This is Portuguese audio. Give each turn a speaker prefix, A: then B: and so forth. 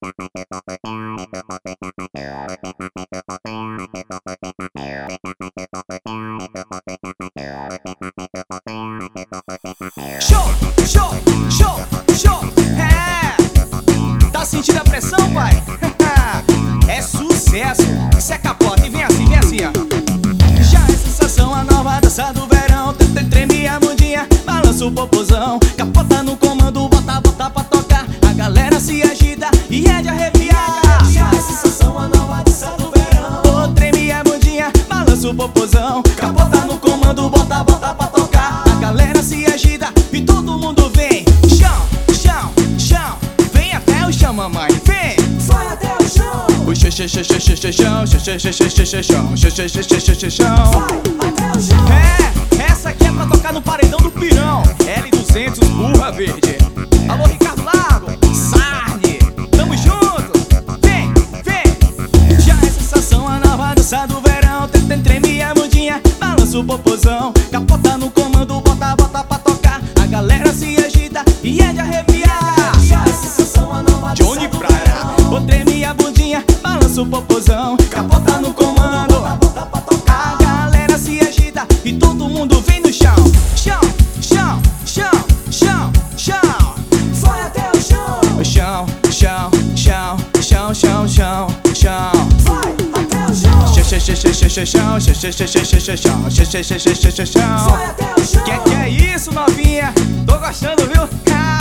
A: Show, show, show, show. É, tá sentindo a pressão, pai? É sucesso, isso é capota. E vem assim, ó. Já é sensação, a nova dança do verão. Treme a bundinha, balança o popozão. Capota no comando, bota pra tocar. A galera se agita e é de arrepiar. Já é sensação, a nova dança do verão. Oh, treme a bundinha, balança o popozão. Capota no comando, bota pra tocar. A galera se agita e todo mundo vem. Chão, chão, chão. Vem até o chão, mamãe, vem.
B: Vai até o chão.
A: O chão, chão, chão, chão, chão, chão, chão, chão.
B: Vai até o chão.
A: É, essa aqui é pra tocar no paredão do pirão. L200, burra verde. Alô, Ricardo Lago, Sarne, tamo junto. Vem, vem. Já é sensação, a nova dança do verão. Treme a bundinha, balança o popozão. Capota no comando, bota pra tocar. A galera se agita e é de arrepiar.
B: Já é sensação, a nova dança
A: Johnny
B: do
A: Praia,
B: verão.
A: ô, treme a bundinha, balança o popozão. Capota no comando,
B: Bota pra tocar.
A: a galera se agita e todo mundo vem no chão. Chão, chão, chão, chão, chão.
B: Vai até o chão.
A: Chão, chão, chão, chão, chão, chão, chão.
B: Vai até o chão.
A: Chão.
B: Vai até o chão.
A: Que é isso, novinha? Tô gostando, viu?